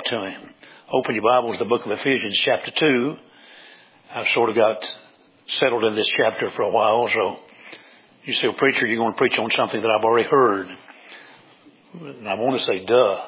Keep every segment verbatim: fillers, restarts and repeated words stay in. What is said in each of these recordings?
to Him. Open your Bibles to the book of Ephesians chapter two. I've sort of got settled in this chapter for a while, so you say, well, preacher, you're going to preach on something that I've already heard. And I want to say, duh.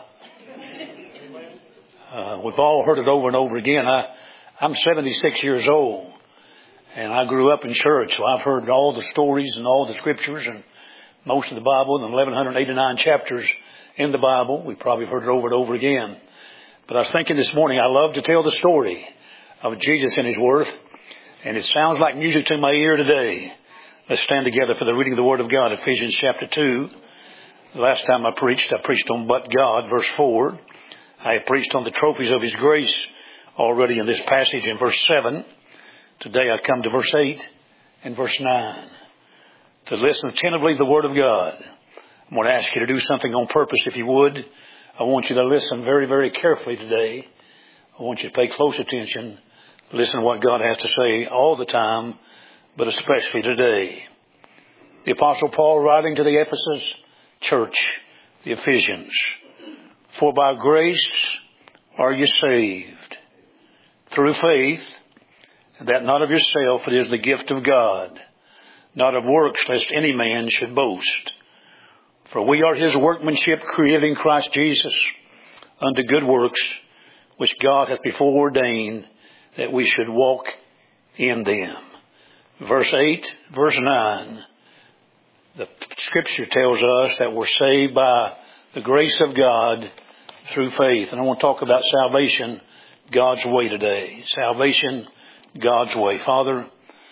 Uh, we've all heard it over and over again. I, I'm seventy-six years old, and I grew up in church, so I've heard all the stories and all the scriptures and most of the Bible, and eleven eighty-nine chapters in the Bible. We've probably heard it over and over again. But I was thinking this morning, I love to tell the story of Jesus and His Word, and it sounds like music to my ear today. Let's stand together for the reading of the Word of God, Ephesians chapter two. The last time I preached, I preached on But God, verse four. I have preached on the trophies of His grace already in this passage in verse seven. Today I come to verse eight and verse nine. To listen attentively to the Word of God. I'm going to ask you to do something on purpose if you would. I want you to listen very, very carefully today. I want you to pay close attention. Listen to what God has to say all the time, but especially today. The Apostle Paul writing to the Ephesus church, the Ephesians. For by grace are you saved, through faith, and that not of yourself, it is the gift of God, not of works, lest any man should boast. For we are His workmanship, created in Christ Jesus, unto good works, which God hath before ordained that we should walk in them. Verse eight, verse nine, the Scripture tells us that we're saved by the grace of God through faith. And I want to talk about salvation God's way today. Salvation God's way. Father,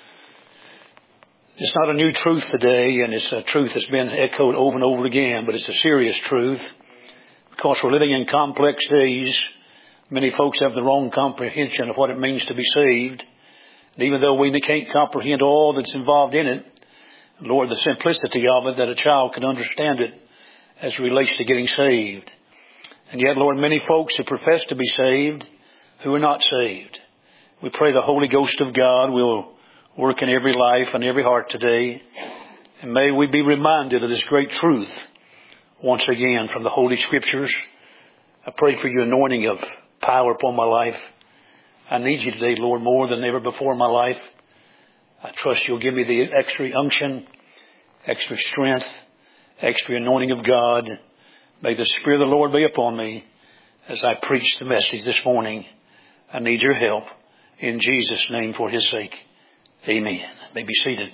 it's not a new truth today, and it's a truth that's been echoed over and over again, but it's a serious truth. Because we're living in complex days, many folks have the wrong comprehension of what it means to be saved. And even though we can't comprehend all that's involved in it, Lord, the simplicity of it, that a child can understand it as it relates to getting saved. And yet, Lord, many folks who profess to be saved who are not saved. We pray the Holy Ghost of God will work in every life and every heart today. And may we be reminded of this great truth once again from the Holy Scriptures. I pray for your anointing of power upon my life. I need you today, Lord, more than ever before in my life. I trust you'll give me the extra unction, extra strength, extra anointing of God. May the Spirit of the Lord be upon me as I preach the message this morning. I need your help in Jesus' name for His sake. Amen. You may be seated.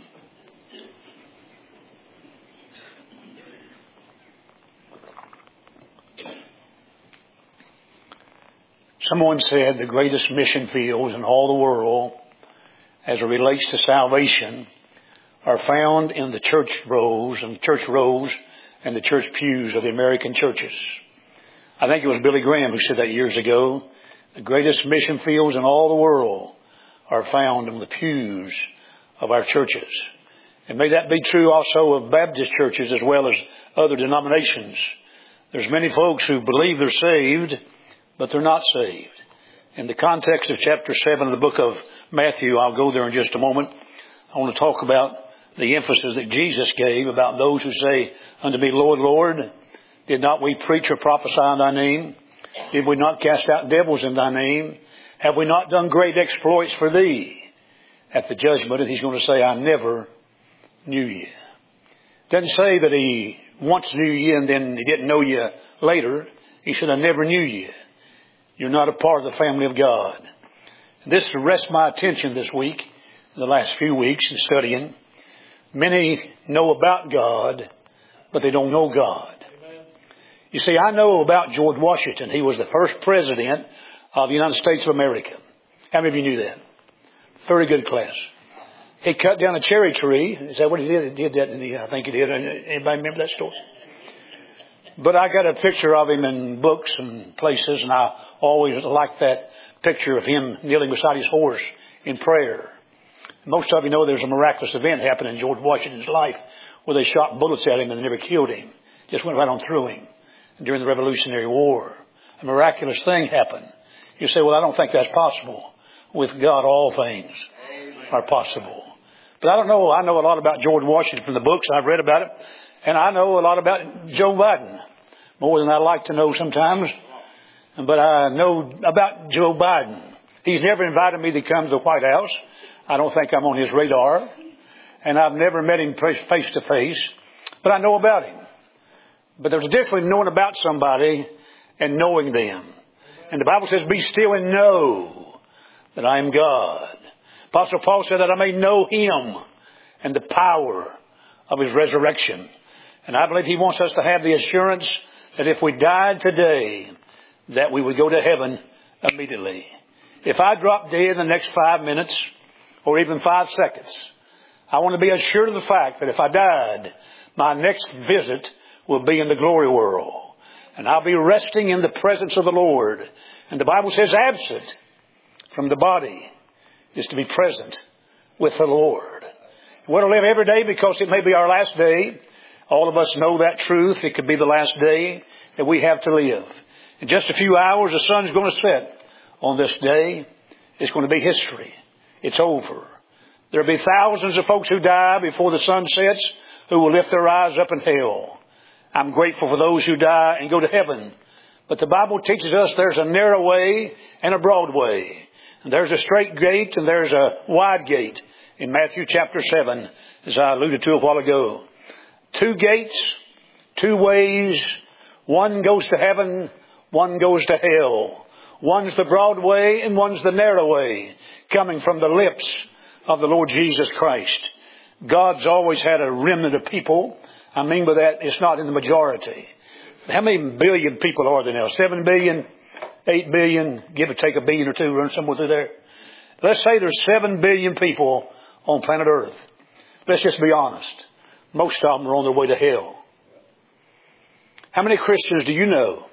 Someone said the greatest mission fields in all the world as it relates to salvation are found in the church rows and church rows and the church pews of the American churches. I think it was Billy Graham who said that years ago. The greatest mission fields in all the world are found in the pews of our churches. And may that be true also of Baptist churches as well as other denominations. There's many folks who believe they're saved, but they're not saved. In the context of chapter seven of the book of Matthew, I'll go there in just a moment. I want to talk about the emphasis that Jesus gave about those who say unto me, Lord, Lord, did not we preach or prophesy in thy name? Did we not cast out devils in thy name? Have we not done great exploits for thee? At the judgment, and He's going to say, I never knew you. Doesn't say that He once knew you and then He didn't know you later. He said, I never knew you. You're not a part of the family of God. This arrests my attention this week, in the last few weeks in studying. Many know about God, but they don't know God. Amen. You see, I know about George Washington. He was the first president of the United States of America. How many of you knew that? Very good class. He cut down a cherry tree. Is that what he did? He did that in the, I think he did. Anybody remember that story? But I got a picture of him in books and places, and I always liked that picture of him kneeling beside his horse in prayer. Most of you know there's a miraculous event happened in George Washington's life where they shot bullets at him and they never killed him. Just went right on through him during the Revolutionary War. A miraculous thing happened. You say, well, I don't think that's possible. With God, all things are possible. But I don't know. I know a lot about George Washington from the books. I've read about it. And I know a lot about Joe Biden. More than I like to know sometimes. But I know about Joe Biden. He's never invited me to come to the White House. I don't think I'm on his radar. And I've never met him face to face. But I know about him. But there's a difference between knowing about somebody and knowing them. And the Bible says, be still and know that I am God. Apostle Paul said that I may know Him and the power of His resurrection. And I believe He wants us to have the assurance that if we died today, that we would go to heaven immediately. If I drop dead in the next five minutes or even five seconds, I want to be assured of the fact that if I died, my next visit will be in the glory world. And I'll be resting in the presence of the Lord. And the Bible says absent from the body is to be present with the Lord. We're to live every day because it may be our last day. All of us know that truth. It could be the last day that we have to live. In just a few hours, the sun's going to set on this day. It's going to be history. It's over. There'll be thousands of folks who die before the sun sets who will lift their eyes up in hell. I'm grateful for those who die and go to heaven. But the Bible teaches us there's a narrow way and a broad way. And there's a straight gate and there's a wide gate in Matthew chapter seven, as I alluded to a while ago. Two gates, two ways. One goes to heaven, one goes to hell. One's the broad way and one's the narrow way, coming from the lips of the Lord Jesus Christ. God's always had a remnant of people. I mean by that, it's not in the majority. How many billion people are there now? Seven billion, eight billion, give or take a billion or two, run somewhere through there. Let's say there's seven billion people on planet Earth. Let's just be honest. Most of them are on their way to hell. How many Christians do you know?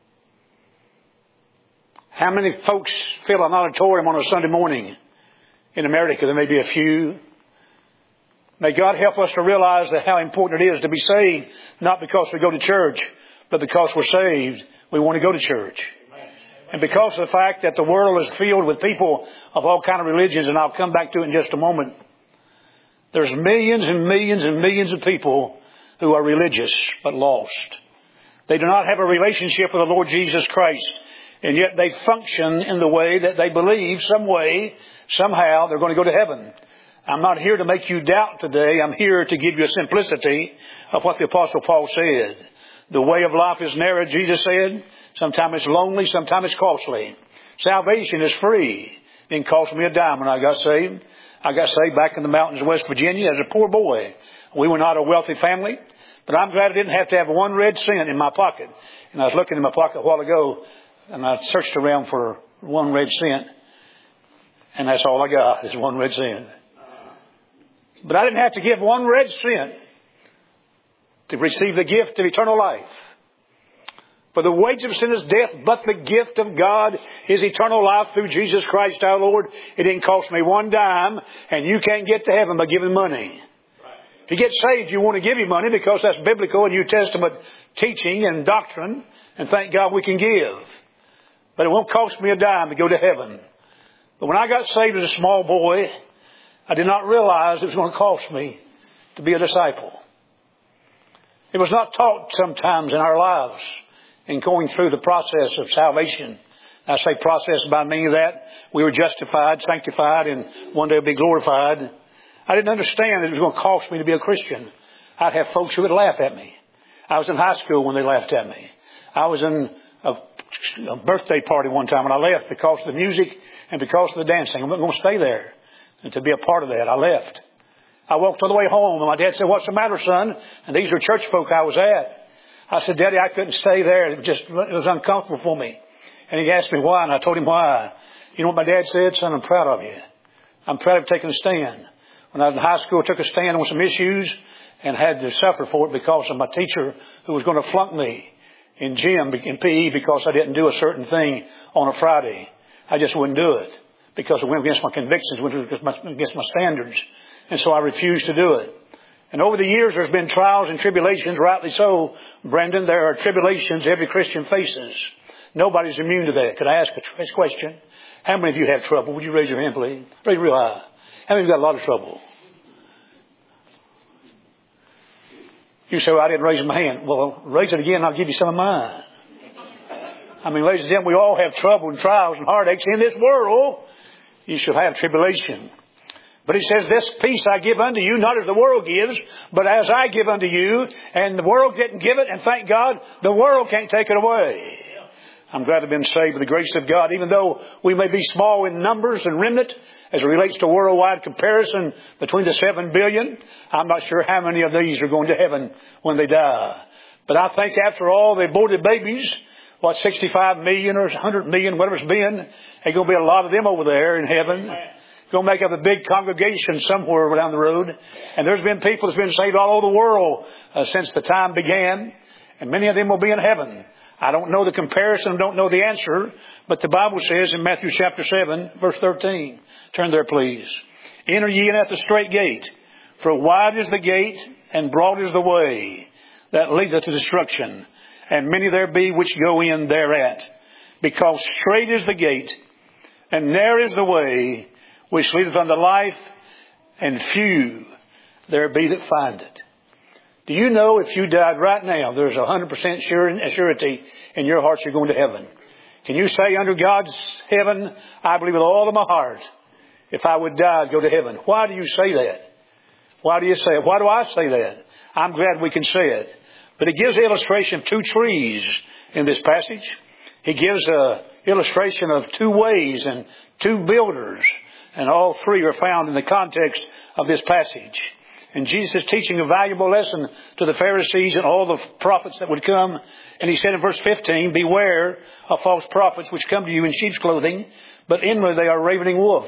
How many folks fill an auditorium on a Sunday morning? In America, there may be a few. May God help us to realize that how important it is to be saved, not because we go to church, but because we're saved, we want to go to church. And because of the fact that the world is filled with people of all kind of religions, and I'll come back to it in just a moment, there's millions and millions and millions of people who are religious but lost. They do not have a relationship with the Lord Jesus Christ, and yet they function in the way that they believe some way, somehow they're going to go to heaven. I'm not here to make you doubt today. I'm here to give you a simplicity of what the Apostle Paul said. The way of life is narrow, Jesus said. Sometimes it's lonely, sometimes it's costly. Salvation is free. It didn't cost me a dime when I got saved. I got saved back in the mountains of West Virginia as a poor boy. We were not a wealthy family, but I'm glad I didn't have to have one red cent in my pocket. And I was looking in my pocket a while ago, and I searched around for one red cent, and that's all I got is one red cent. But I didn't have to give one red cent to receive the gift of eternal life. For the wages of sin is death, but the gift of God is eternal life through Jesus Christ our Lord. It didn't cost me one dime, and you can't get to heaven by giving money. If you get saved, you want to give you money because that's biblical and New Testament teaching and doctrine, and thank God we can give. But it won't cost me a dime to go to heaven. But when I got saved as a small boy, I did not realize it was going to cost me to be a disciple. It was not taught sometimes in our lives in going through the process of salvation. I say process by meaning that we were justified, sanctified, and one day will be glorified. I didn't understand that it was going to cost me to be a Christian. I'd have folks who would laugh at me. I was in high school when they laughed at me. I was in a, a birthday party one time and I left because of the music and because of the dancing. I'm not going to stay there. And to be a part of that, I left. I walked all the way home, and my dad said, "What's the matter, son?" And these were church folk I was at. I said, "Daddy, I couldn't stay there. It was just, it was uncomfortable for me." And he asked me why, and I told him why. You know what my dad said? "Son, I'm proud of you. I'm proud of taking a stand." When I was in high school, I took a stand on some issues and had to suffer for it because of my teacher who was going to flunk me in gym, in P E, because I didn't do a certain thing on a Friday. I just wouldn't do it. Because it went against my convictions, went against my standards. And so I refused to do it. And over the years, there's been trials and tribulations, rightly so, Brendan. There are tribulations every Christian faces. Nobody's immune to that. Could I ask a question? How many of you have trouble? Would you raise your hand, please? Raise real high. How many of you got a lot of trouble? You say, "Well, I didn't raise my hand." Well, raise it again and I'll give you some of mine. I mean, ladies and gentlemen, we all have trouble and trials and heartaches. In this world, you shall have tribulation. But he says, this peace I give unto you, not as the world gives, but as I give unto you. And the world didn't give it, and thank God, the world can't take it away. I'm glad to have been saved by the grace of God. Even though we may be small in numbers and remnant, as it relates to worldwide comparison between the seven billion, I'm not sure how many of these are going to heaven when they die. But I think after all the aborted babies, what, sixty-five million or one hundred million, whatever it's been, there's going to be a lot of them over there in heaven. Going to make up a big congregation somewhere down the road. And there's been people that's been saved all over the world uh, since the time began. And many of them will be in heaven. I don't know the comparison, don't know the answer. But the Bible says in Matthew chapter seven, verse thirteen. Turn there, please. Enter ye in at the strait gate. For wide is the gate, and broad is the way that leadeth to destruction. And many there be which go in thereat. Because strait is the gate, and narrow is the way which leadeth unto life, and few there be that find it. Do you know if you died right now, there's a one hundred percent sure surety in your heart you're going to heaven? Can you say under God's heaven, I believe with all of my heart, if I would die, I'd go to heaven? Why do you say that? Why do you say it? Why do I say that? I'm glad we can say it. But it gives the illustration of two trees in this passage. He gives an illustration of two ways and two builders. And all three are found in the context of this passage. And Jesus is teaching a valuable lesson to the Pharisees and all the prophets that would come. And he said in verse fifteen, beware of false prophets which come to you in sheep's clothing, but inwardly they are ravening wolves.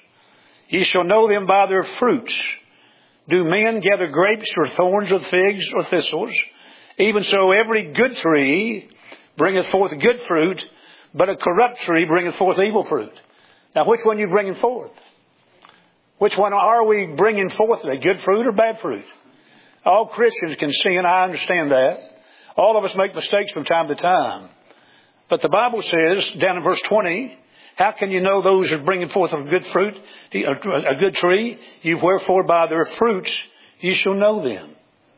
Ye shall know them by their fruits. Do men gather grapes or thorns or figs or thistles? Even so every good tree bringeth forth good fruit, but a corrupt tree bringeth forth evil fruit. Now, which one are you bringing forth? Which one are we bringing forth today? Good fruit or bad fruit? All Christians can sin. I understand that. All of us make mistakes from time to time. But the Bible says, down in verse twenty, how can you know those are bringing forth a good fruit, a good tree? You wherefore by their fruits you shall know them.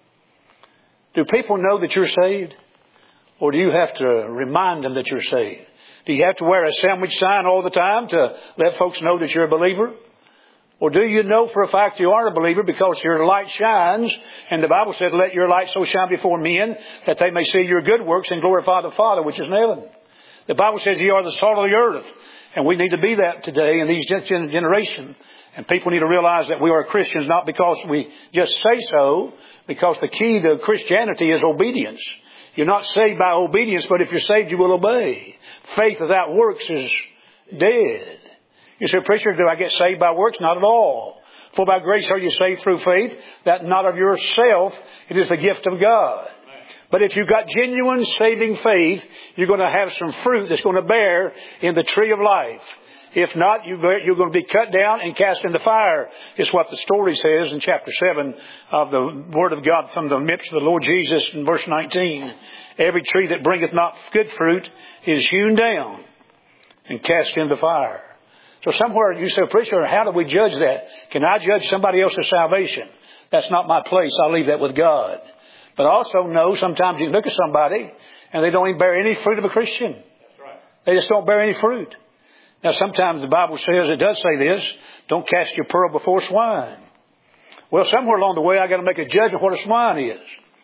Do people know that you're saved? Or do you have to remind them that you're saved? Do you have to wear a sandwich sign all the time to let folks know that you're a believer? Or do you know for a fact you are a believer because your light shines, and the Bible says, let your light so shine before men that they may see your good works and glorify the Father which is in heaven. The Bible says you are the salt of the earth, and we need to be that today in these generation. And people need to realize that we are Christians not because we just say so, because the key to Christianity is obedience. You're not saved by obedience, but if you're saved, you will obey. Faith without works is dead. You say, preacher, do I get saved by works? Not at all. For by grace are you saved through faith, that not of yourself, it is the gift of God. But if you've got genuine saving faith, you're going to have some fruit that's going to bear in the tree of life. If not, you're going to be cut down and cast into fire, is what the story says in chapter seven of the Word of God from the lips of the Lord Jesus in verse nineteen. Every tree that bringeth not good fruit is hewn down and cast into fire. So somewhere you say, preacher, how do we judge that? Can I judge somebody else's salvation? That's not my place. I'll leave that with God. But also know sometimes you look at somebody and they don't even bear any fruit of a Christian. That's right. They just don't bear any fruit. Now sometimes the Bible says, it does say this, don't cast your pearl before swine. Well, somewhere along the way I got to make a judgment what a swine is.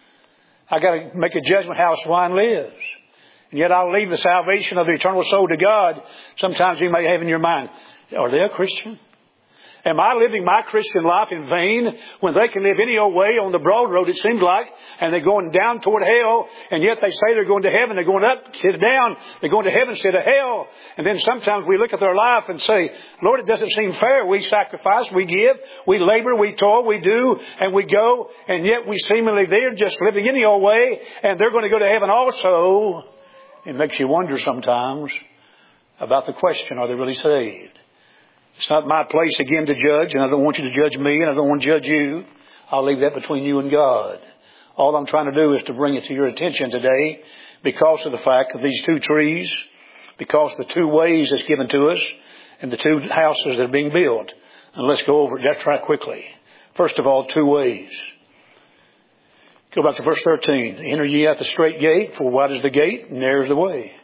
I got to make a judgment how a swine lives. And yet I'll leave the salvation of the eternal soul to God. Sometimes you may have in your mind, are they a Christian? Am I living my Christian life in vain when they can live any old way on the broad road, it seems like, and they're going down toward hell, and yet they say they're going to heaven. They're going up instead of down. They're going to heaven instead of hell. And then sometimes we look at their life and say, Lord, it doesn't seem fair. We sacrifice, we give, we labor, we toil, we do, and we go, and yet we seemingly they're just living any old way, and they're going to go to heaven also. It makes you wonder sometimes about the question, are they really saved? It's not my place again to judge, and I don't want you to judge me, and I don't want to judge you. I'll leave that between you and God. All I'm trying to do is to bring it to your attention today because of the fact of these two trees, because of the two ways that's given to us, and the two houses that are being built. And let's go over it. Let's try quickly. First of all, two ways. Go back to verse thirteen. Enter ye at the strait gate, for wide is the gate, and narrow is the way.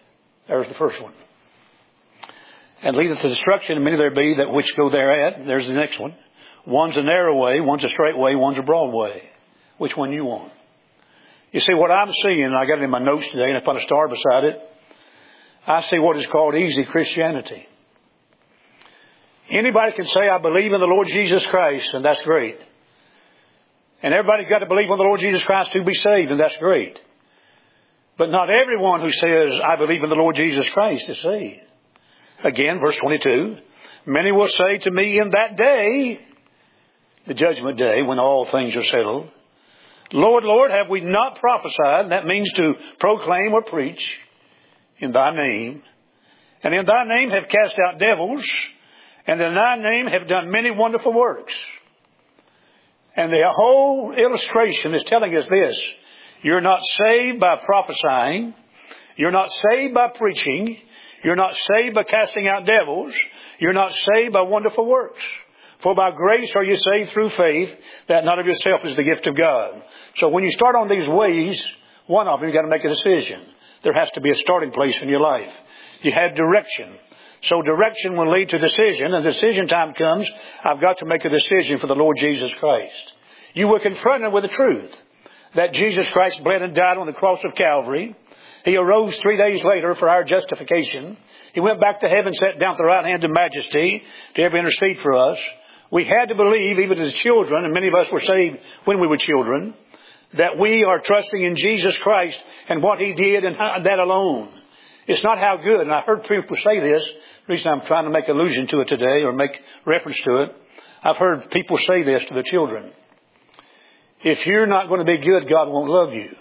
There's the first one. And leadeth to destruction, and many there be that which go thereat. There's the next one. One's a narrow way, one's a straight way, one's a broad way. Which one you want? You see, what I'm seeing, and I got it in my notes today, and I put a star beside it. I see what is called easy Christianity. Anybody can say, I believe in the Lord Jesus Christ, and that's great. And everybody's got to believe in the Lord Jesus Christ to be saved, and that's great. But not everyone who says, I believe in the Lord Jesus Christ is saved. Again, verse twenty-two, many will say to me in that day, the judgment day, when all things are settled, Lord, Lord, have we not prophesied? That means to proclaim or preach in thy name. And in thy name have cast out devils, and in thy name have done many wonderful works. And the whole illustration is telling us this. You're not saved by prophesying. You're not saved by preaching. You're not saved by casting out devils. You're not saved by wonderful works. For by grace are you saved through faith, that not of yourself is the gift of God. So when you start on these ways, one of them, you've got to make a decision. There has to be a starting place in your life. You have direction. So direction will lead to decision, and decision time comes, I've got to make a decision for the Lord Jesus Christ. You were confronted with the truth that Jesus Christ bled and died on the cross of Calvary. He arose three days later for our justification. He went back to heaven, sat down at the right hand of majesty to ever intercede for us. We had to believe, even as children, and many of us were saved when we were children, that we are trusting in Jesus Christ and what He did and that alone. It's not how good, and I heard people say this. The reason I'm trying to make allusion to it today or make reference to it, I've heard people say this to their children. If you're not going to be good, God won't love you.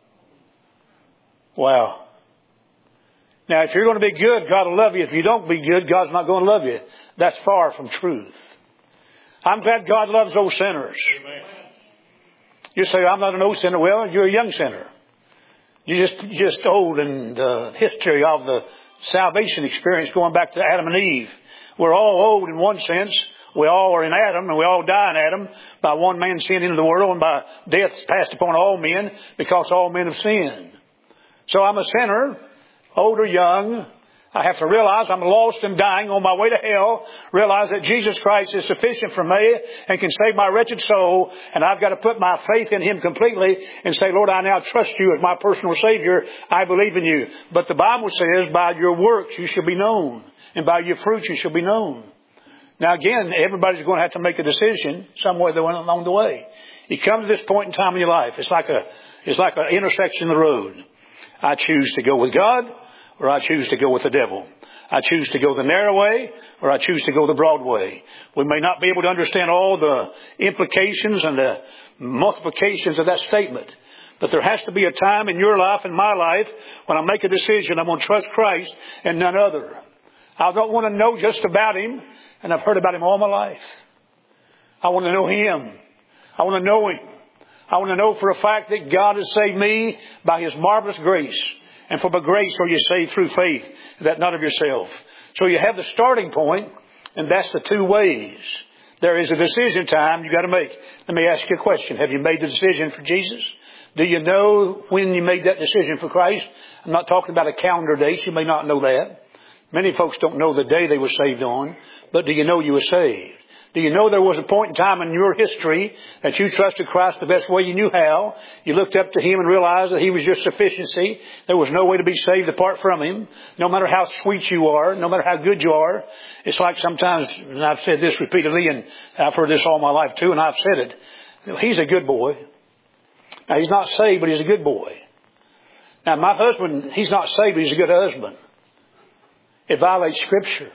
Wow. Now, if you're going to be good, God will love you. If you don't be good, God's not going to love you. That's far from truth. I'm glad God loves those sinners. Amen. You say, I'm not an old sinner. Well, you're a young sinner. You just, just old in the history of the salvation experience going back to Adam and Eve. We're all old in one sense. We all are in Adam, and we all die in Adam. By one man sin into the world, and by death passed upon all men, because all men have sinned. So I'm a sinner, old or young. I have to realize I'm lost and dying on my way to hell. Realize that Jesus Christ is sufficient for me and can save my wretched soul. And I've got to put my faith in Him completely and say, Lord, I now trust You as my personal Savior. I believe in You. But the Bible says, by your works you shall be known, and by your fruits you shall be known. Now again, everybody's going to have to make a decision somewhere along the way. You come to this point in time in your life. It's like a, it's like an intersection in the road. I choose to go with God, or I choose to go with the devil. I choose to go the narrow way, or I choose to go the broad way. We may not be able to understand all the implications and the multiplications of that statement. But there has to be a time in your life and my life when I make a decision, I'm going to trust Christ and none other. I don't want to know just about Him, and I've heard about Him all my life. I want to know Him. I want to know Him. I want to know for a fact that God has saved me by His marvelous grace. And for by grace are you saved through faith, that not of yourself. So you have the starting point, and that's the two ways. There is a decision time you got to make. Let me ask you a question. Have you made the decision for Jesus? Do you know when you made that decision for Christ? I'm not talking about a calendar date. You may not know that. Many folks don't know the day they were saved on, but do you know you were saved? Do you know there was a point in time in your history that you trusted Christ the best way you knew how? You looked up to Him and realized that He was your sufficiency. There was no way to be saved apart from Him. No matter how sweet you are, no matter how good you are. It's like sometimes, and I've said this repeatedly, and I've heard this all my life too, and I've said it. He's a good boy. Now, he's not saved, but he's a good boy. Now, my husband, he's not saved, but he's a good husband. It violates Scripture.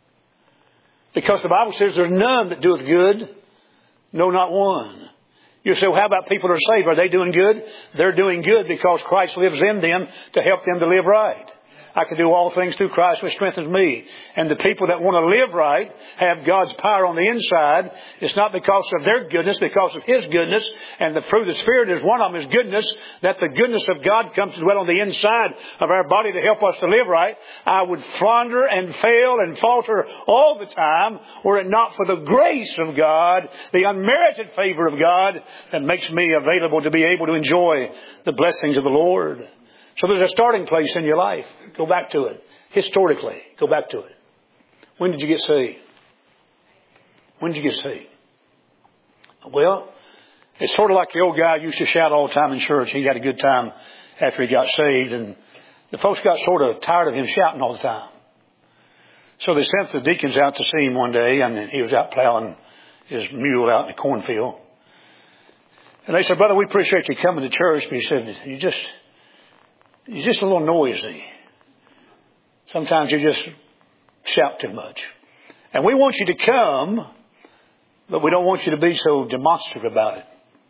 Because the Bible says there's none that doeth good, no, not one. You say, well, how about people that are saved? Are they doing good? They're doing good because Christ lives in them to help them to live right. I can do all things through Christ which strengthens me. And the people that want to live right have God's power on the inside. It's not because of their goodness, because of His goodness. And the fruit of the Spirit is one of them, is goodness. That the goodness of God comes to dwell on the inside of our body to help us to live right. I would flounder and fail and falter all the time were it not for the grace of God, the unmerited favor of God that makes me available to be able to enjoy the blessings of the Lord. So there's a starting place in your life. Go back to it. Historically, go back to it. When did you get saved? When did you get saved? Well, it's sort of like the old guy used to shout all the time in church. He had a good time after he got saved, and the folks got sort of tired of him shouting all the time. So they sent the deacons out to see him one day, and he was out plowing his mule out in the cornfield. And they said, "Brother, we appreciate you coming to church," but he said, you just, you're just a little noisy. Sometimes you just shout too much. And we want you to come, but we don't want you to be so demonstrative about it.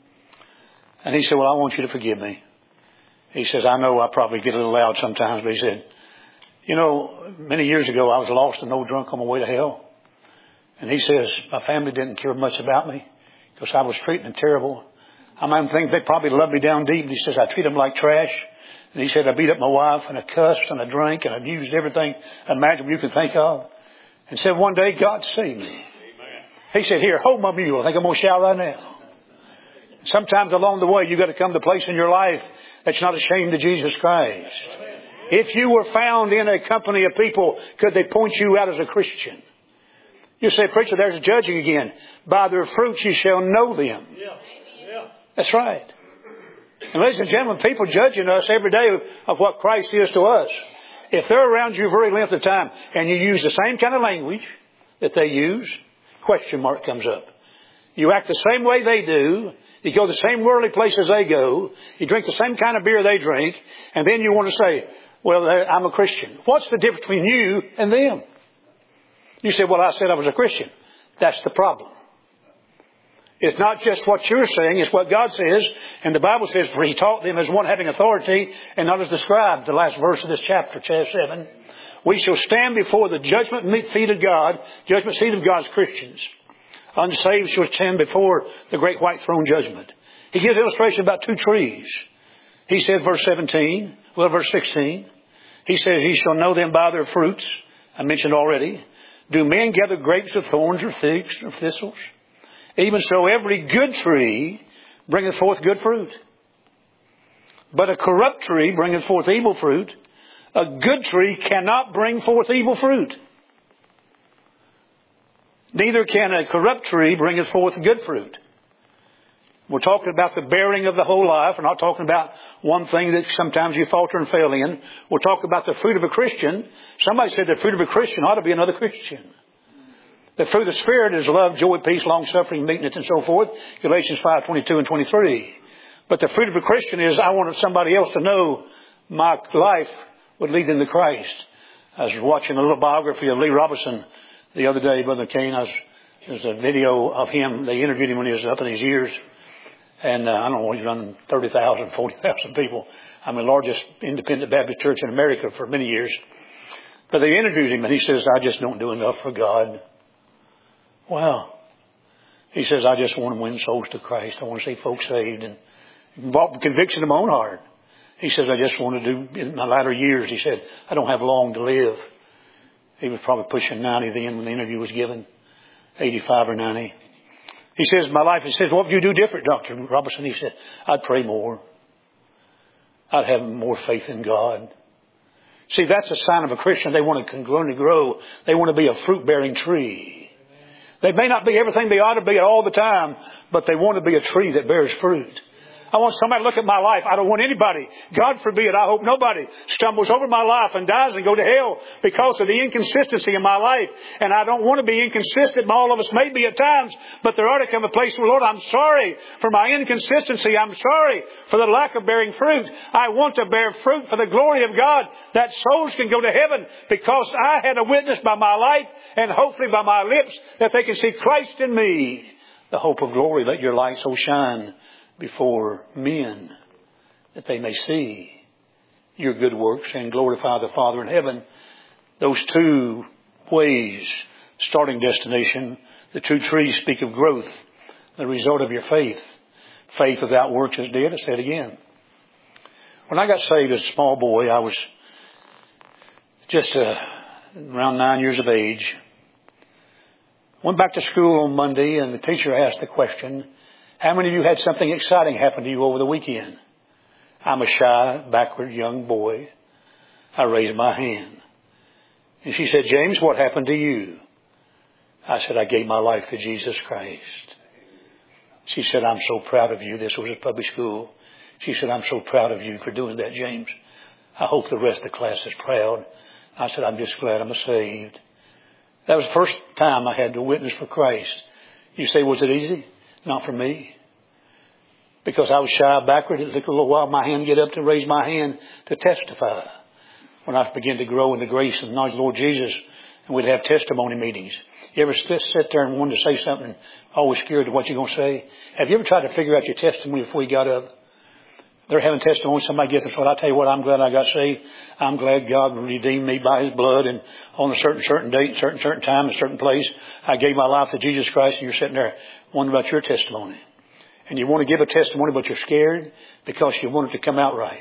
And he said, "Well, I want you to forgive me." He says, "I know I probably get a little loud sometimes," but he said, "You know, many years ago I was lost and no drunk on my way to hell." And he says, "My family didn't care much about me because I was treating them terrible. I might think they probably loved me down deep." And he says, "I treat them like trash." And he said, "I beat up my wife and I cussed and I drank and I used everything imaginable you can think of." And said, "One day God saved me." Amen. He said, "Here, hold my mule. I think I'm going to shout right now." Sometimes along the way, you've got to come to a place in your life that's not ashamed of Jesus Christ. If you were found in a company of people, could they point you out as a Christian? You say, "Preacher, there's a judging again. By their fruits you shall know them." Yeah. Yeah. That's right. And ladies and gentlemen, people judging us every day of what Christ is to us. If they're around you a very length of time and you use the same kind of language that they use, question mark comes up. You act the same way they do. You go the same worldly places they go. You drink the same kind of beer they drink. And then you want to say, "Well, I'm a Christian." What's the difference between you and them? You say, "Well, I said I was a Christian." That's the problem. It's not just what you're saying, it's what God says. And the Bible says, "For he taught them as one having authority and not as the scribe." The last verse of this chapter, chapter seven. "We shall stand before the judgment seat of God," judgment seat of God's Christians. "Unsaved shall stand before the great white throne judgment." He gives illustration about two trees. He said, verse seventeen, well, verse sixteen. He says, "Ye shall know them by their fruits." I mentioned already. "Do men gather grapes of thorns or figs or thistles? Even so every good tree bringeth forth good fruit. But a corrupt tree bringeth forth evil fruit. A good tree cannot bring forth evil fruit. Neither can a corrupt tree bringeth forth good fruit." We're talking about the bearing of the whole life. We're not talking about one thing that sometimes you falter and fail in. We're talking about the fruit of a Christian. Somebody said the fruit of a Christian ought to be another Christian. The fruit of the Spirit is love, joy, peace, long-suffering, meekness, and so forth. Galatians five, twenty-two and twenty-three. But the fruit of a Christian is, I want somebody else to know my life would lead them to Christ. I was watching a little biography of Lee Robinson the other day, Brother Kane. I was, there's a video of him. They interviewed him when he was up in his years. And uh, I don't know, he's running thirty thousand, forty thousand people. I'm the largest independent Baptist church in America for many years. But they interviewed him and he says, "I just don't do enough for God." Wow. He says, "I just want to win souls to Christ. I want to see folks saved and brought conviction in my own heart." He says, "I just want to do, in my latter years," he said, "I don't have long to live." He was probably pushing ninety then when the interview was given, eighty-five or ninety. He says, "My life," he says, "What would you do different, Doctor Robertson?" He said, "I'd pray more. I'd have more faith in God." See, that's a sign of a Christian. They want to congruently grow. They want to be a fruit-bearing tree. They may not be everything they ought to be all the time, but they want to be a tree that bears fruit. I want somebody to look at my life. I don't want anybody, God forbid, I hope nobody stumbles over my life and dies and go to hell because of the inconsistency in my life. And I don't want to be inconsistent. All of us may be at times, but there ought to come a place where, "Lord, I'm sorry for my inconsistency. I'm sorry for the lack of bearing fruit. I want to bear fruit for the glory of God, that souls can go to heaven because I had a witness by my life and hopefully by my lips that they can see Christ in me, the hope of glory. Let your light so shine before men that they may see your good works and glorify the Father in heaven." Those two ways, starting destination, the two trees speak of growth, the result of your faith. Faith without works is dead. I say it again. When I got saved as a small boy, I was just uh, around nine years of age. Went back to school on Monday and the teacher asked the question, "How many of you had something exciting happen to you over the weekend?" I'm a shy, backward young boy. I raised my hand. And she said, James, what happened to you? I said, I gave my life to Jesus Christ. She said, I'm so proud of you. This was at public school. She said, I'm so proud of you for doing that, James. I hope the rest of the class is proud. I said, I'm just glad I'm saved. That was the first time I had to witness for Christ. You say, was it easy? Not for me. Because I was shy backward. It took a little while my hand to get up to raise my hand to testify. When I began to grow in the grace and knowledge of the Lord Jesus, and we'd have testimony meetings. You ever sit, sit there and wanted to say something, always scared of what you're going to say? Have you ever tried to figure out your testimony before you got up? They're having testimony. Somebody gets this one. I tell you what, I'm glad I got saved. I'm glad God redeemed me by His blood. And on a certain, certain date, certain, certain time, a certain place, I gave my life to Jesus Christ. And you're sitting there wondering about your testimony. And you want to give a testimony, but you're scared because you want it to come out right.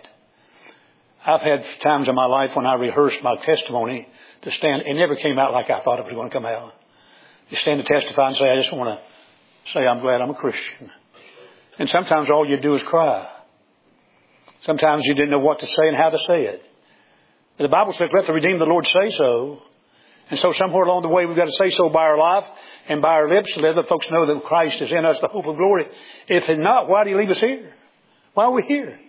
I've had times in my life when I rehearsed my testimony to stand. It never came out like I thought it was going to come out. You stand to testify and say, I just want to say I'm glad I'm a Christian. And sometimes all you do is cry. Sometimes you didn't know what to say and how to say it. But the Bible says, let the redeemed of the Lord say so. And so somewhere along the way, we've got to say so by our life and by our lips to let other folks know that Christ is in us, the hope of glory. If it's not, why do you leave us here? Why are we here?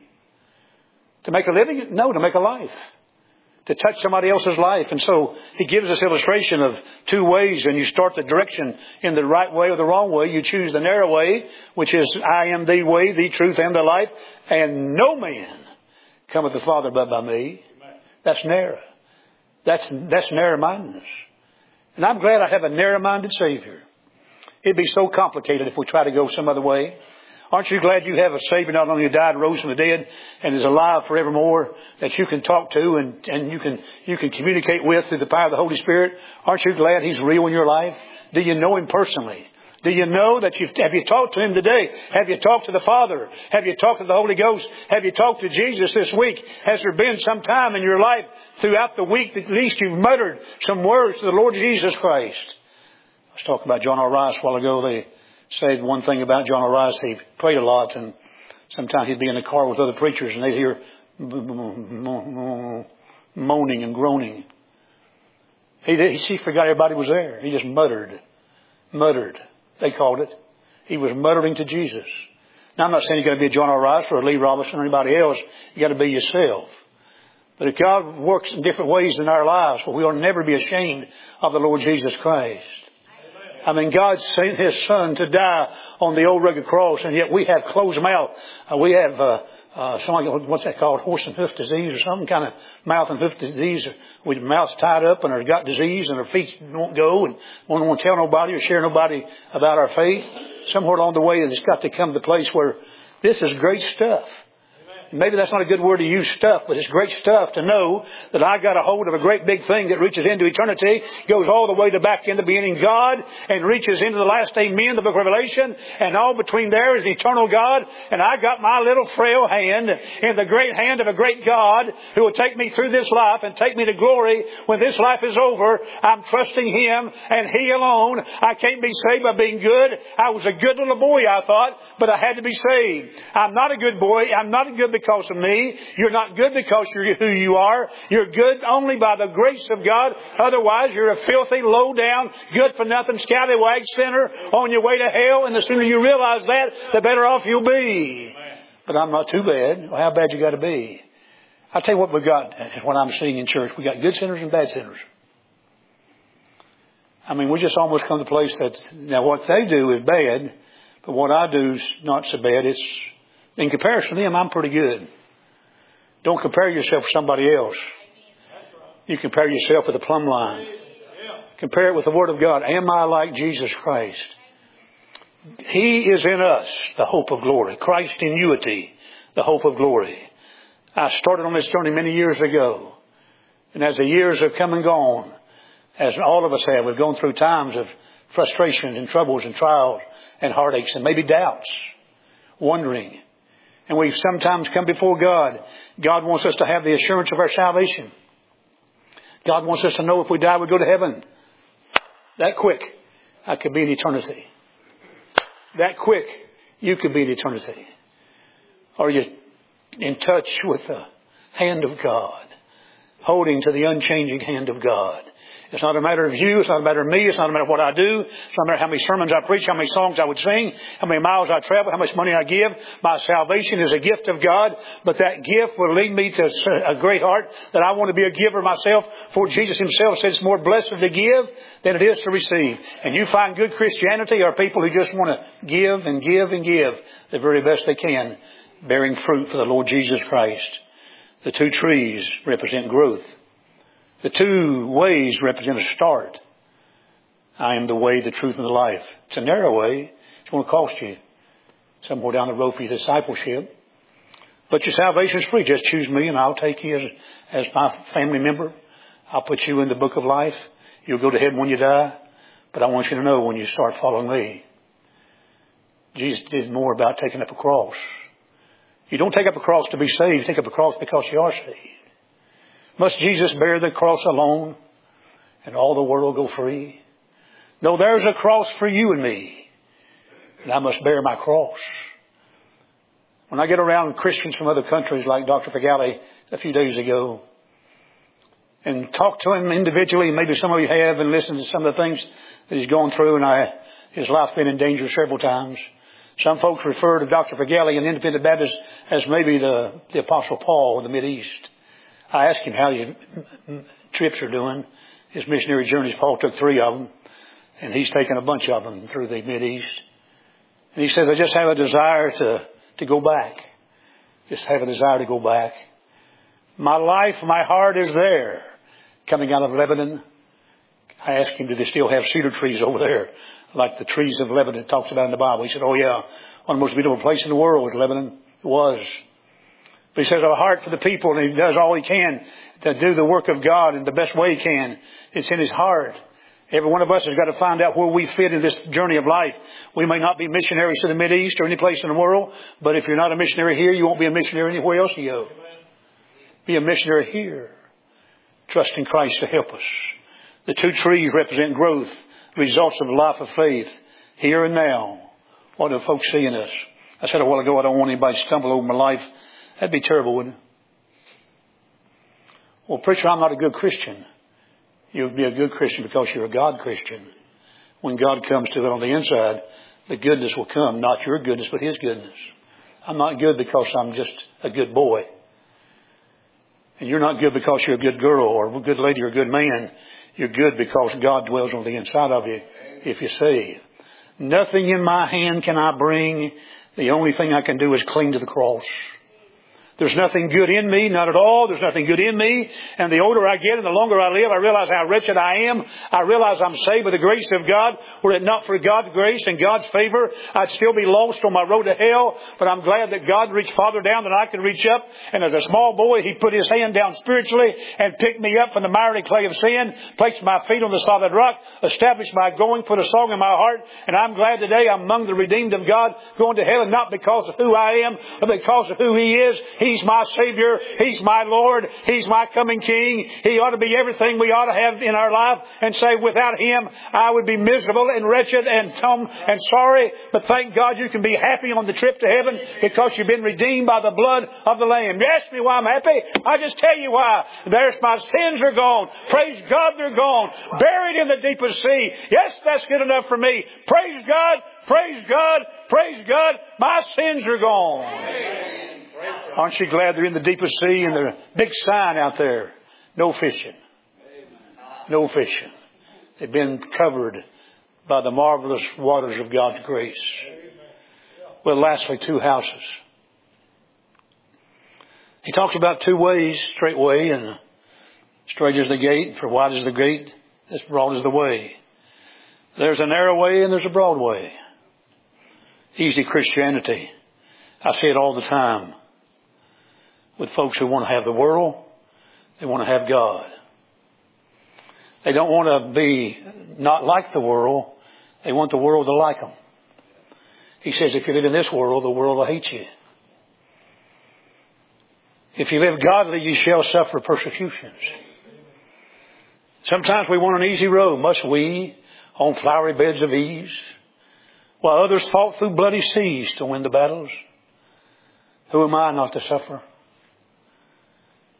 To make a living? No, to make a life. To touch somebody else's life. And so He gives us illustration of two ways, and you start the direction in the right way or the wrong way. You choose the narrow way, which is I am the way, the truth, and the life, and no man cometh to the Father but by me. That's narrow. That's, that's narrow-mindedness. And I'm glad I have a narrow-minded Savior. It'd be so complicated if we try to go some other way. Aren't you glad you have a Savior not only who died and rose from the dead and is alive forevermore that you can talk to and, and you can you can communicate with through the power of the Holy Spirit? Aren't you glad He's real in your life? Do you know Him personally? Do you know that you've, have you talked to Him today? Have you talked to the Father? Have you talked to the Holy Ghost? Have you talked to Jesus this week? Has there been some time in your life throughout the week that at least you've muttered some words to the Lord Jesus Christ? I was talking about John R. Rice a while ago. They said one thing about John R. Rice. He prayed a lot, and sometimes he'd be in the car with other preachers and they'd hear moaning and groaning. He, he forgot everybody was there. He just muttered, muttered. They called it. He was muttering to Jesus. Now, I'm not saying you've got to be a John R. Rice or a Lee Robinson or anybody else. You've got to be yourself. But if God works in different ways in our lives, well, we will never be ashamed of the Lord Jesus Christ. I mean, God sent His Son to die on the old rugged cross, and yet we have closed mouth. Uh, we have, uh, uh, something, what's that called? Horse and hoof disease or some kind of mouth and hoof disease. With mouths tied up and they've got disease and our feet won't go and won't want to tell nobody or share nobody about our faith. Somewhere along the way, it's got to come to the place where this is great stuff. Maybe that's not a good word to use, stuff, but it's great stuff to know that I got a hold of a great big thing that reaches into eternity, goes all the way to back into beginning God, and reaches into the last amen, the book of Revelation, and all between there is an eternal God, and I got my little frail hand in the great hand of a great God who will take me through this life and take me to glory when this life is over. I'm trusting Him and He alone. I can't be saved by being good. I was a good little boy, I thought, but I had to be saved. I'm not a good boy. I'm not a good because of me. You're not good because you're who you are. You're good only by the grace of God. Otherwise, you're a filthy, low-down, good-for-nothing, scallywag sinner on your way to hell. And the sooner you realize that, the better off you'll be. But I'm not too bad. Well, how bad you got to be? I'll tell you what we got, is what I'm seeing in church. We got good sinners and bad sinners. I mean, we just almost come to the place that, now what they do is bad, but what I do is not so bad. It's, in comparison to them, I'm pretty good. Don't compare yourself with somebody else. You compare yourself with the plumb line. Compare it with the Word of God. Am I like Jesus Christ? He is in us, the hope of glory. Christ in unity, the hope of glory. I started on this journey many years ago. And as the years have come and gone, as all of us have, we've gone through times of frustration and troubles and trials and heartaches and maybe doubts, wondering. And we've sometimes come before God. God wants us to have the assurance of our salvation. God wants us to know if we die, we go to heaven. That quick, I could be in eternity. That quick, you could be in eternity. Or you in touch with the hand of God, holding to the unchanging hand of God. It's not a matter of you. It's not a matter of me. It's not a matter of what I do. It's not a matter of how many sermons I preach, how many songs I would sing, how many miles I travel, how much money I give. My salvation is a gift of God, but that gift will lead me to a great heart that I want to be a giver myself. For Jesus Himself said it's more blessed to give than it is to receive. And you find good Christianity are people who just want to give and give and give the very best they can, bearing fruit for the Lord Jesus Christ. The two trees represent growth. The two ways represent a start. I am the way, the truth, and the life. It's a narrow way. It's going to cost you somewhere down the road for your discipleship. But your salvation is free. Just choose me and I'll take you as, as my family member. I'll put you in the book of life. You'll go to heaven when you die. But I want you to know when you start following me, Jesus did more about taking up a cross. You don't take up a cross to be saved. You take up a cross because you are saved. Must Jesus bear the cross alone and all the world go free? No, there's a cross for you and me. And I must bear my cross. When I get around Christians from other countries like Doctor Fagali a few days ago and talk to him individually, maybe some of you have, and listened to some of the things that he's gone through, and I, his life's been in danger several times. Some folks refer to Doctor Fagali and Independent Baptists as maybe the, the Apostle Paul of the Mideast. I asked him how his trips are doing. His missionary journeys, Paul took three of them, and he's taken a bunch of them through the Mideast. And he says, I just have a desire to, to go back. Just have a desire to go back. My life, my heart is there. Coming out of Lebanon, I asked him, do they still have cedar trees over there? Like the trees of Lebanon it talks about in the Bible. He said, oh yeah, one of the most beautiful places in the world was Lebanon. It was. But he says a heart for the people, and he does all he can to do the work of God in the best way he can. It's in his heart. Every one of us has got to find out where we fit in this journey of life. We may not be missionaries to the Mideast or any place in the world, but if you're not a missionary here, you won't be a missionary anywhere else you go. Be a missionary here. Trust in Christ to help us. The two trees represent growth, results of a life of faith, here and now. What do folks see in us? I said a while ago, I don't want anybody to stumble over my life. That'd be terrible, wouldn't it? Well, preacher, I'm not a good Christian. You'll be a good Christian because you're a God Christian. When God comes to it on the inside, the goodness will come. Not your goodness, but His goodness. I'm not good because I'm just a good boy. And you're not good because you're a good girl or a good lady or a good man. You're good because God dwells on the inside of you if you say, nothing in my hand can I bring. The only thing I can do is cling to the cross. There's nothing good in me, not at all. There's nothing good in me. And the older I get and the longer I live, I realize how wretched I am. I realize I'm saved by the grace of God. Were it not for God's grace and God's favor, I'd still be lost on my road to hell. But I'm glad that God reached farther down than I could reach up. And as a small boy, He put His hand down spiritually and picked me up from the miry clay of sin, placed my feet on the solid rock, established my going, put a song in my heart. And I'm glad today I'm among the redeemed of God, going to heaven, not because of who I am, but because of who He is. He's my Savior. He's my Lord. He's my coming King. He ought to be everything we ought to have in our life, and say, without Him, I would be miserable and wretched and dumb and sorry. But thank God you can be happy on the trip to heaven because you've been redeemed by the blood of the Lamb. You ask me why I'm happy? I just tell you why. There's my sins are gone. Praise God, they're gone. Buried in the deepest sea. Yes, that's good enough for me. Praise God. Praise God. Praise God. My sins are gone. Amen. Aren't you glad they're in the deepest sea and there's a big sign out there? No fishing. No fishing. They've been covered by the marvelous waters of God's grace. Well, lastly, two houses. He talks about two ways, straight way, and straight is the gate, for wide is the gate, as broad is the way. There's a narrow way and there's a broad way. Easy Christianity. I say it all the time. With folks who want to have the world, they want to have God. They don't want to be not like the world. They want the world to like them. He says, if you live in this world, the world will hate you. If you live godly, you shall suffer persecutions. Sometimes we want an easy road, must we, on flowery beds of ease, while others fought through bloody seas to win the battles. Who am I not to suffer?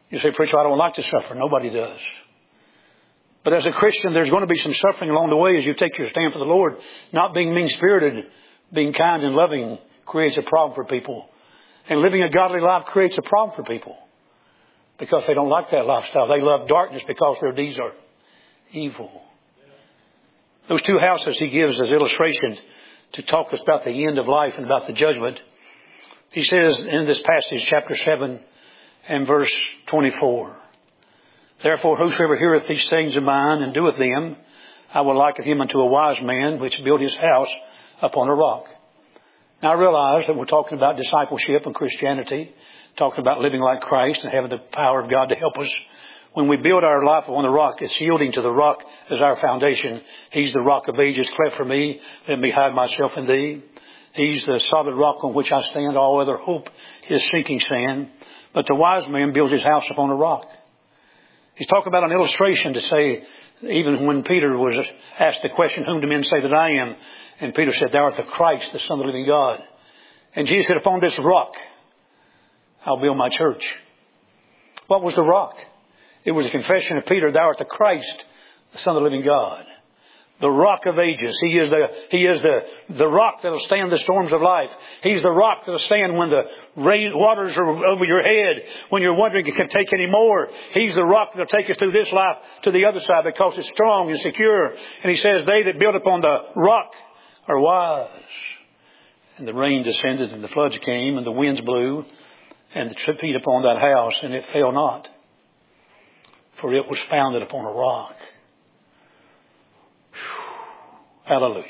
You say, preacher, I don't like to suffer. Nobody does. But as a Christian, there's going to be some suffering along the way as you take your stand for the Lord. Not being mean-spirited, being kind and loving creates a problem for people. And living a godly life creates a problem for people. Because they don't like that lifestyle. They love darkness because their deeds are evil. Those two houses he gives as illustrations to talk us about the end of life and about the judgment. He says in this passage, chapter seven and verse twenty-four, therefore whosoever heareth these sayings of mine and doeth them, I will liken him unto a wise man which built his house upon a rock. Now I realize that we're talking about discipleship and Christianity, talking about living like Christ and having the power of God to help us. When we build our life on the rock, it's yielding to the rock as our foundation. He's the rock of ages, cleft for me. Let me hide myself in thee. He's the solid rock on which I stand. All other hope is sinking sand. But the wise man builds his house upon a rock. He's talking about an illustration to say, even when Peter was asked the question, whom do men say that I am? And Peter said, thou art the Christ, the Son of the living God. And Jesus said, upon this rock, I'll build my church. What was the rock? It was a confession of Peter, thou art the Christ, the Son of the living God. The rock of ages. He is the, he is the, the rock that will stand the storms of life. He's the rock that will stand when the rain, waters are over your head, when you're wondering if it can take any more. He's the rock that will take us through this life to the other side because it's strong and secure. And he says, they that build upon the rock are wise. And the rain descended and the floods came and the winds blew and the beat upon that house and it fell not. For it was founded upon a rock. Hallelujah.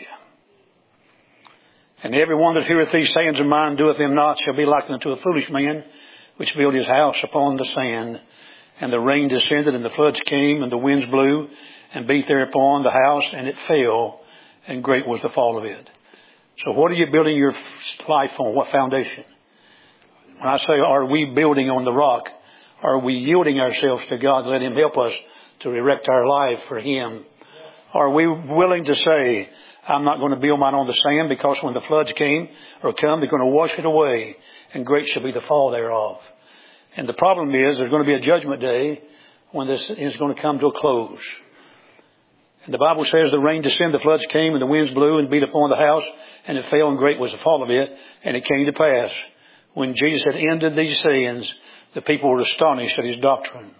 And every one that heareth these sayings of mine, doeth them not, shall be likened unto a foolish man, which built his house upon the sand. And the rain descended, and the floods came, and the winds blew, and beat thereupon the house, and it fell, and great was the fall of it. So what are you building your life on? What foundation? When I say, are we building on the rock? Are we yielding ourselves to God to let Him help us to erect our life for Him? Are we willing to say, I'm not going to build mine on the sand because when the floods came or come, they're going to wash it away and great shall be the fall thereof. And the problem is there's going to be a judgment day when this is going to come to a close. And the Bible says the rain descended, the floods came and the winds blew and beat upon the house and it fell and great was the fall of it. And it came to pass when Jesus had ended these sayings, the people were astonished at His doctrine.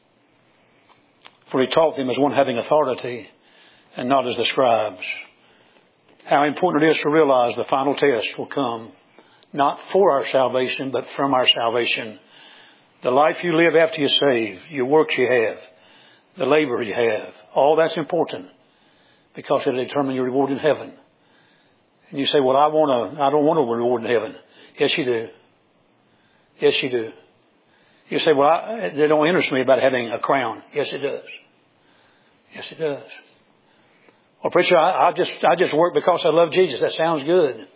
For He taught them as one having authority and not as the scribes. How important it is to realize the final test will come not for our salvation, but from our salvation. The life you live after you're saved, your works you have, the labor you have, all that's important because it'll determine your reward in heaven. And you say, well, I want to, I don't want a reward in heaven. Yes, you do. Yes, you do. You say, well, I, it don't interest me about having a crown. Yes, it does. Yes, it does. Well, preacher, I, I just I just work because I love Jesus. That sounds good.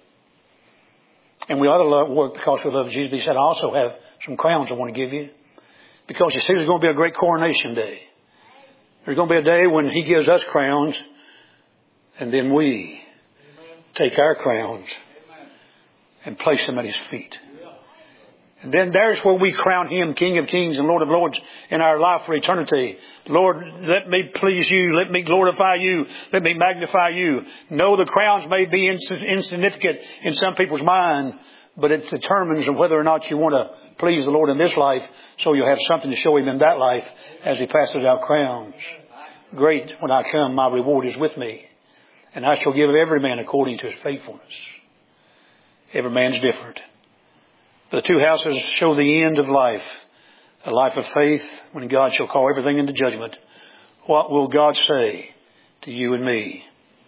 And we ought to love, work because we love Jesus. But He said, I also have some crowns I want to give you. Because you see, there's going to be a great coronation day. There's going to be a day when He gives us crowns. And then we Amen. Take our crowns Amen. And place them at His feet. And then there's where we crown Him King of Kings and Lord of Lords in our life for eternity. Lord, let me please You. Let me glorify You. Let me magnify You. No, the crowns may be insignificant in some people's mind, but it determines whether or not you want to please the Lord in this life, so you'll have something to show Him in that life as He passes out crowns. Great, when I come, my reward is with me, and I shall give every man according to his faithfulness. Every man's different. The two houses show the end of life, a life of faith when God shall call everything into judgment. What will God say to you and me?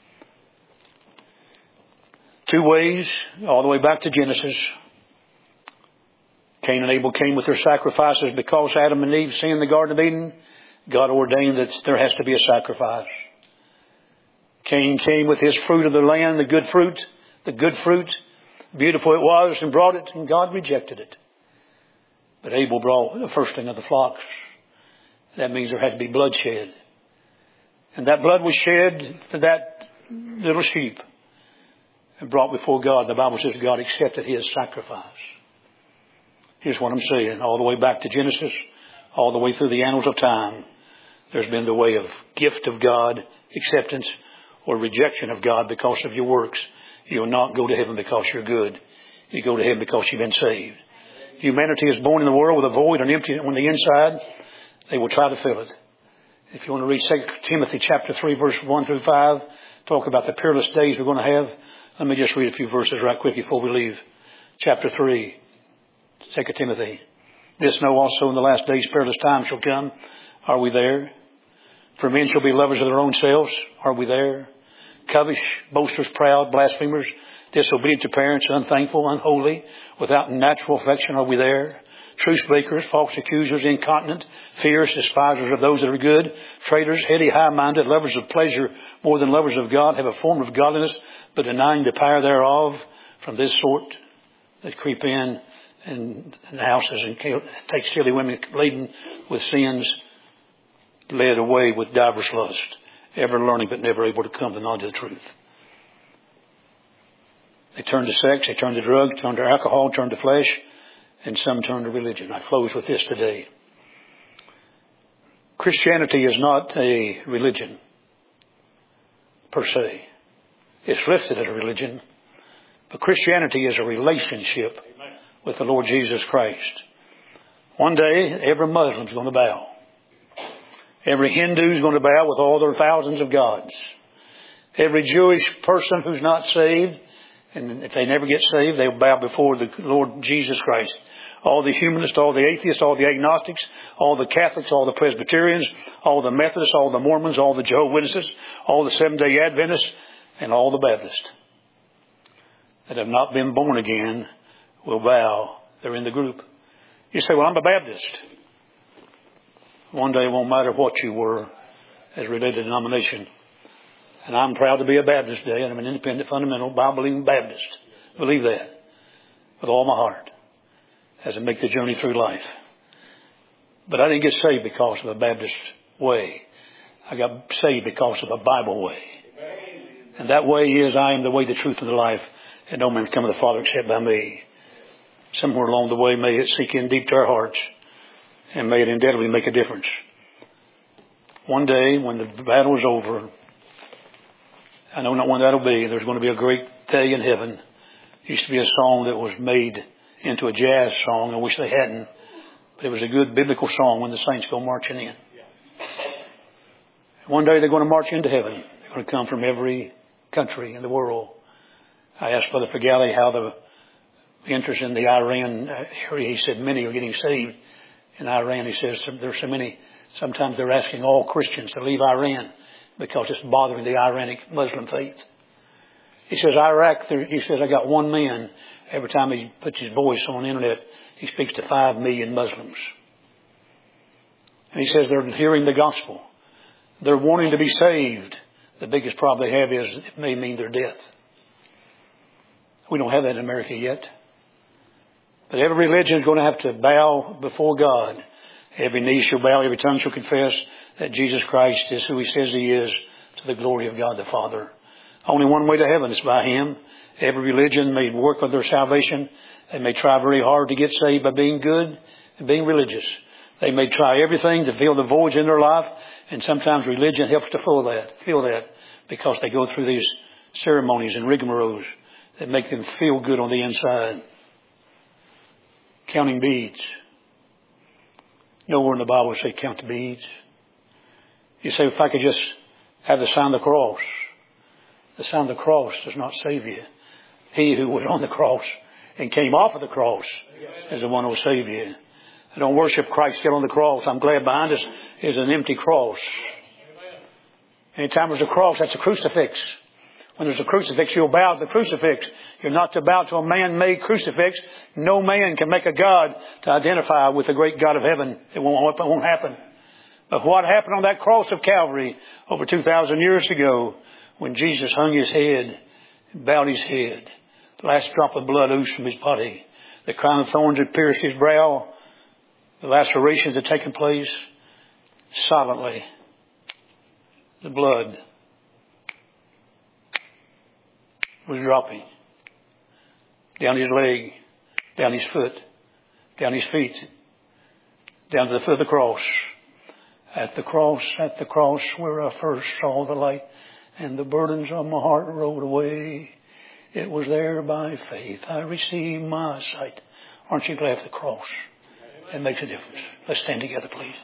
Two ways, all the way back to Genesis. Cain and Abel came with their sacrifices because Adam and Eve sinned in the Garden of Eden. God ordained that there has to be a sacrifice. Cain came with his fruit of the land, the good fruit, the good fruit. Beautiful it was, and brought it, and God rejected it. But Abel brought the firsting of the flocks. That means there had to be bloodshed. And that blood was shed for that little sheep and brought before God. The Bible says God accepted his sacrifice. Here's what I'm saying. All the way back to Genesis, all the way through the annals of time, there's been the way of gift of God, acceptance, or rejection of God because of your works. You'll not go to heaven because you're good. You go to heaven because you've been saved. Humanity is born in the world with a void and empty on the inside. They will try to fill it. If you want to read Second Timothy chapter three, verse one through five, talk about the peerless days we're going to have. Let me just read a few verses right quick before we leave. Chapter three, Second Timothy. This know also in the last days peerless times shall come. Are we there? For men shall be lovers of their own selves. Are we there? Covetous, boasters, proud, blasphemers, disobedient to parents, unthankful, unholy, without natural affection. Are we there? Truce breakers, false accusers, incontinent, fierce, despisers of those that are good, traitors, heady, high-minded, lovers of pleasure more than lovers of God, have a form of godliness, but denying the power thereof. From this sort that creep in and, and houses and take silly women laden with sins, led away with divers lust, ever learning but never able to come to the knowledge of the truth. They turn to sex, they turn to drugs, turn to alcohol, turn to flesh, and some turn to religion. I close with this today. Christianity is not a religion per se. It's listed as a religion, but Christianity is a relationship with the Lord Jesus Christ. One day, every Muslim is going to bow. Every Hindu is going to bow with all their thousands of gods. Every Jewish person who's not saved, and if they never get saved, they'll bow before the Lord Jesus Christ. All the humanists, all the atheists, all the agnostics, all the Catholics, all the Presbyterians, all the Methodists, all the Mormons, all the Jehovah's Witnesses, all the Seventh-day Adventists, and all the Baptists that have not been born again will bow. They're in the group. You say, well, I'm a Baptist. One day it won't matter what you were as related to denomination. And I'm proud to be a Baptist today, and I'm an independent, fundamental, Bible-believing Baptist. Believe that with all my heart as I make the journey through life. But I didn't get saved because of a Baptist way. I got saved because of a Bible way. And that way is, I am the way, the truth, and the life, and no man can come to the Father except by me. Somewhere along the way, may it sink in deep to our hearts, and may it indelibly make a difference. One day, when the battle is over, I know not when that'll be, there's going to be a great day in heaven. There used to be a song that was made into a jazz song. I wish they hadn't. But it was a good biblical song when the saints go marching in. One day they're going to march into heaven. They're going to come from every country in the world. I asked Brother Pagali how the interest in the Iran area. He said many are getting saved in Iran. He says there's so many. Sometimes they're asking all Christians to leave Iran because it's bothering the Iranic Muslim faith. He says Iraq, he says, I got one man, every time he puts his voice on the internet, he speaks to five million Muslims. And he says they're hearing the gospel. They're wanting to be saved. The biggest problem they have is it may mean their death. We don't have that in America yet. But every religion is going to have to bow before God. Every knee shall bow, every tongue shall confess that Jesus Christ is who He says He is, to the glory of God the Father. Only one way to heaven is by Him. Every religion may work on their salvation. They may try very hard to get saved by being good and being religious. They may try everything to fill the voids in their life, and sometimes religion helps to fill that, fill that, because they go through these ceremonies and rigmaroles that make them feel good on the inside. Counting beads. Nowhere in the Bible say count the beads. You say, if I could just have the sign of the cross. The sign of the cross does not save you. He who was on the cross and came off of the cross is the one who will save you. I don't worship Christ still on the cross. I'm glad behind us is an empty cross. Anytime there's a cross, that's a crucifix. When there's a crucifix, you'll bow to the crucifix. You're not to bow to a man-made crucifix. No man can make a God to identify with the great God of heaven. It won't, it won't happen. But what happened on that cross of Calvary over two thousand years ago, when Jesus hung His head, bowed His head, the last drop of blood oozed from His body, the crown of thorns had pierced His brow, the lacerations had taken place, silently, the blood was dropping down His leg, down His foot, down His feet, down to the foot of the cross. At the cross, at the cross where I first saw the light and the burdens of my heart rolled away. It was there by faith I received my sight. Aren't you glad for the cross? It makes a difference. Let's stand together, please.